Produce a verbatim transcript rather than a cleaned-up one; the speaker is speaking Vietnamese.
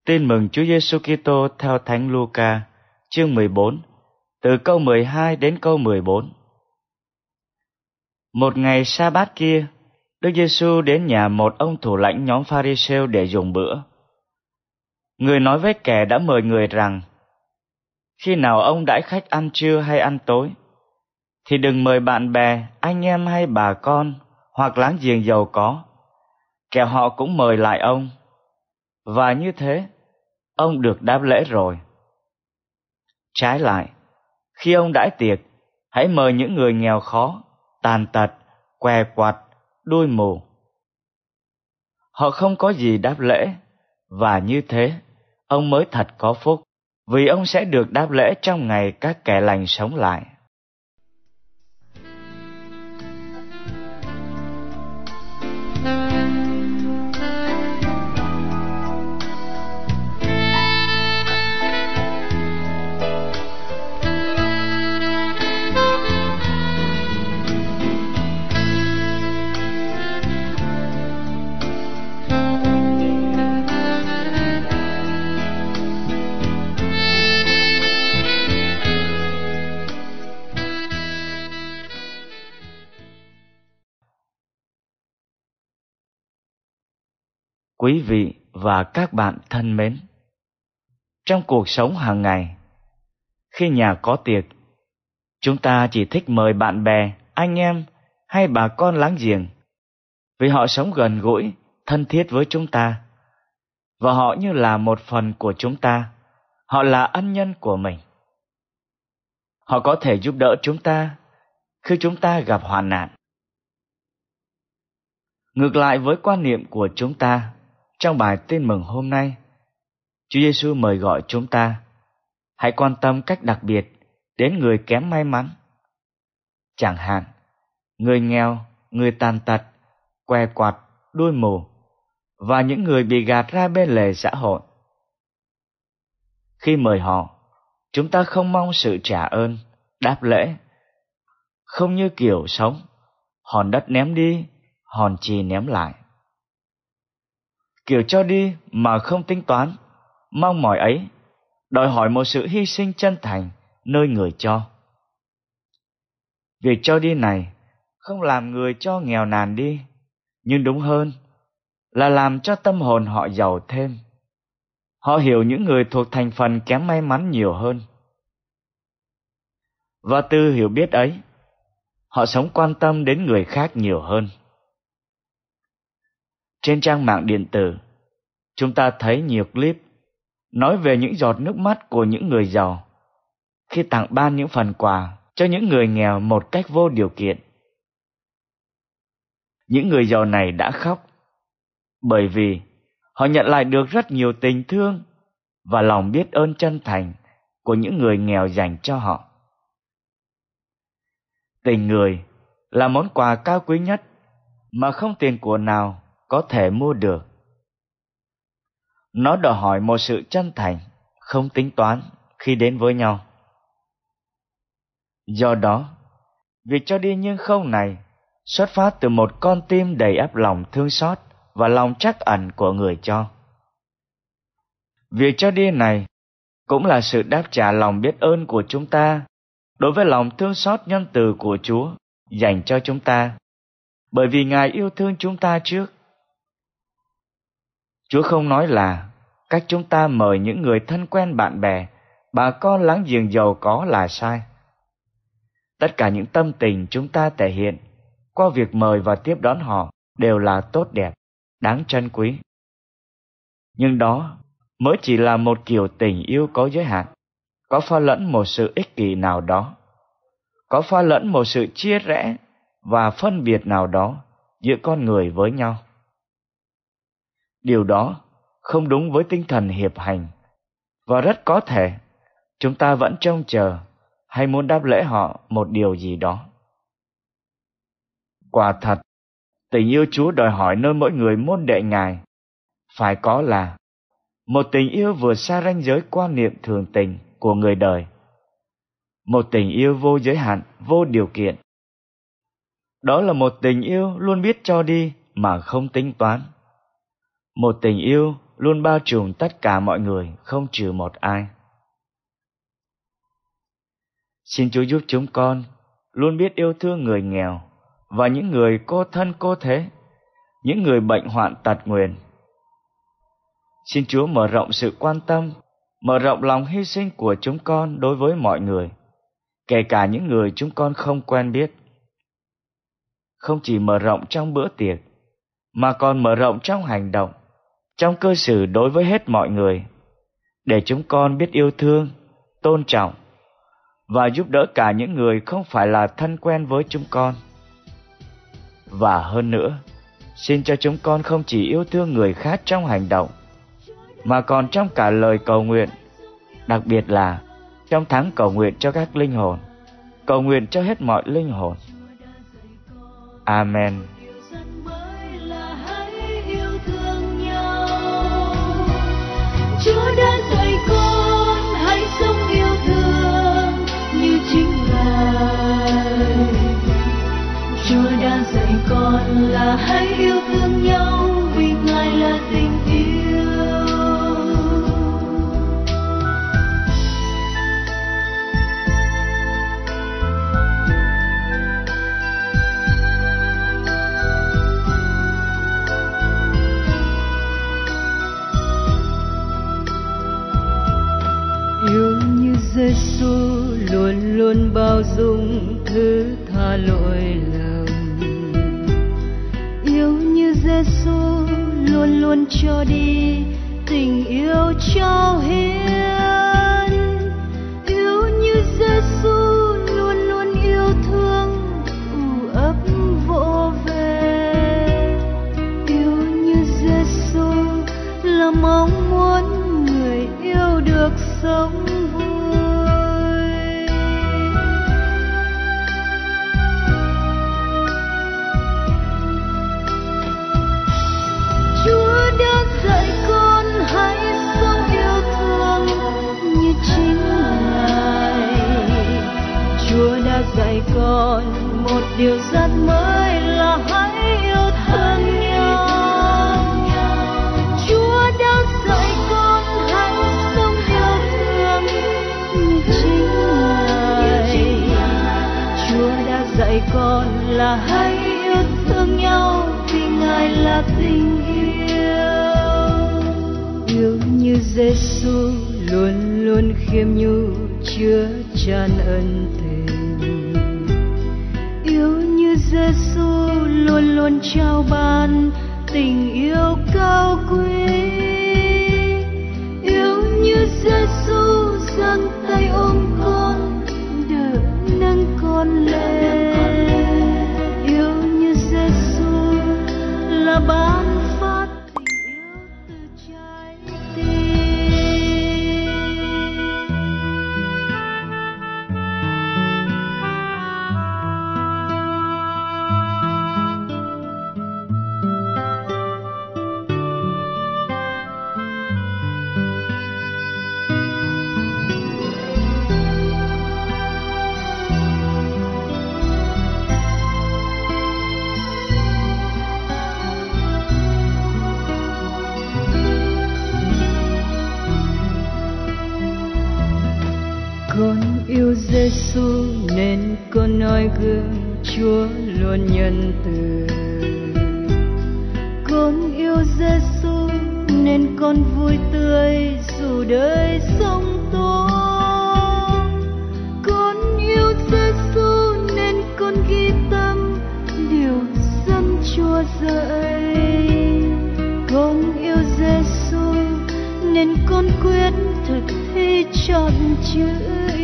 Tin mừng Chúa Giêsu Kitô theo Thánh Luca, chương mười bốn, từ câu mười hai đến câu mười bốn. Một ngày sa-bát kia, Đức Giêsu đến nhà một ông thủ lãnh nhóm Pha-ri-sêu để dùng bữa. Người nói với kẻ đã mời người rằng, khi nào ông đãi khách ăn trưa hay ăn tối, thì đừng mời bạn bè, anh em hay bà con hoặc láng giềng giàu có, kẻo họ cũng mời lại ông, và như thế ông được đáp lễ rồi. Trái lại, khi ông đãi tiệc, hãy mời những người nghèo khó, tàn tật, què quặt, đuôi mù. Họ không có gì đáp lễ, và như thế ông mới thật có phúc, vì ông sẽ được đáp lễ trong ngày các kẻ lành sống lại. Quý vị và các bạn thân mến, trong cuộc sống hàng ngày, khi nhà có tiệc, chúng ta chỉ thích mời bạn bè, anh em hay bà con láng giềng, vì họ sống gần gũi, thân thiết với chúng ta, và họ như là một phần của chúng ta, họ là ân nhân của mình. Họ có thể giúp đỡ chúng ta khi chúng ta gặp hoạn nạn. Ngược lại với quan niệm của chúng ta, trong bài tin mừng hôm nay, Chúa Giêsu mời gọi chúng ta hãy quan tâm cách đặc biệt đến người kém may mắn. Chẳng hạn, người nghèo, người tàn tật, què quặt, đuôi mù và những người bị gạt ra bên lề xã hội. Khi mời họ, chúng ta không mong sự trả ơn, đáp lễ, không như kiểu sống, hòn đất ném đi, hòn chì ném lại. Kiểu cho đi mà không tính toán, mong mỏi ấy đòi hỏi một sự hy sinh chân thành nơi người cho. Việc cho đi này không làm người cho nghèo nàn đi, nhưng đúng hơn là làm cho tâm hồn họ giàu thêm. Họ hiểu những người thuộc thành phần kém may mắn nhiều hơn. Và từ hiểu biết ấy, họ sống quan tâm đến người khác nhiều hơn. Trên trang mạng điện tử, chúng ta thấy nhiều clip nói về những giọt nước mắt của những người giàu khi tặng ban những phần quà cho những người nghèo một cách vô điều kiện. Những người giàu này đã khóc bởi vì họ nhận lại được rất nhiều tình thương và lòng biết ơn chân thành của những người nghèo dành cho họ. Tình người là món quà cao quý nhất mà không tiền của nào có thể mua được. Nó đòi hỏi một sự chân thành, không tính toán khi đến với nhau. Do đó, việc cho đi nhưng không này xuất phát từ một con tim đầy ắp lòng thương xót và lòng trắc ẩn của người cho. Việc cho đi này cũng là sự đáp trả lòng biết ơn của chúng ta đối với lòng thương xót nhân từ của Chúa dành cho chúng ta, bởi vì Ngài yêu thương chúng ta trước. Chúa không nói là cách chúng ta mời những người thân quen bạn bè, bà con láng giềng giàu có là sai. Tất cả những tâm tình chúng ta thể hiện qua việc mời và tiếp đón họ đều là tốt đẹp, đáng trân quý. Nhưng đó mới chỉ là một kiểu tình yêu có giới hạn, có pha lẫn một sự ích kỷ nào đó, có pha lẫn một sự chia rẽ và phân biệt nào đó giữa con người với nhau. Điều đó không đúng với tinh thần hiệp hành, và rất có thể chúng ta vẫn trông chờ hay muốn đáp lễ họ một điều gì đó. Quả thật, tình yêu Chúa đòi hỏi nơi mỗi người môn đệ Ngài phải có là một tình yêu vượt xa ranh giới quan niệm thường tình của người đời, một tình yêu vô giới hạn, vô điều kiện. Đó là một tình yêu luôn biết cho đi mà không tính toán, một tình yêu luôn bao trùm tất cả mọi người, không trừ một ai. Xin Chúa giúp chúng con luôn biết yêu thương người nghèo và những người cô thân cô thế, những người bệnh hoạn tật nguyền. Xin Chúa mở rộng sự quan tâm, mở rộng lòng hy sinh của chúng con đối với mọi người, kể cả những người chúng con không quen biết. Không chỉ mở rộng trong bữa tiệc, mà còn mở rộng trong hành động, trong cư xử đối với hết mọi người, để chúng con biết yêu thương, tôn trọng và giúp đỡ cả những người không phải là thân quen với chúng con. Và hơn nữa, xin cho chúng con không chỉ yêu thương người khác trong hành động, mà còn trong cả lời cầu nguyện, đặc biệt là trong tháng cầu nguyện cho các linh hồn, cầu nguyện cho hết mọi linh hồn. Amen. Chúa đã dạy con hãy sống yêu thương như chính Ngài. Chúa đã dạy con là hãy yêu thương nhau vì Ngài là tình yêu. Yêu như Giêsu luôn luôn bao dung thứ tha lỗi lầm. Yêu như Giêsu luôn luôn cho đi tình yêu trao hiến. Yêu như Giêsu luôn luôn yêu thương ù ấp vỗ về. Yêu như Giêsu là mong muốn người yêu được sống vui. Chúa đã dạy con hãy sống yêu thương như chính Ngài. Chúa đã dạy con một điều rất mới là hãy yêu thương nhau. Chúa đã dạy con hãy sống yêu thương như chính Ngài. Chúa đã dạy con là hãy yêu thương nhau vì Ngài là tình yêu. Yêu như Giêsu luôn luôn khiêm nhu chứa chan ân tình. Yêu như Giêsu luôn luôn trao ban tình yêu cao quý. Yêu như Giêsu giang tay ôm con, đỡ nâng con lên. Yêu như Giêsu là ban phát tình yêu từ trái tim. Con yêu Giêsu nên con noi gương Chúa luôn nhân từ. Con yêu Giêsu nên con vui tươi dù đời sóng tố. Con yêu Giêsu nên con ghi tâm điều dâng Chúa dạy. Con yêu Giêsu nên con quyết thực thi trọn chữ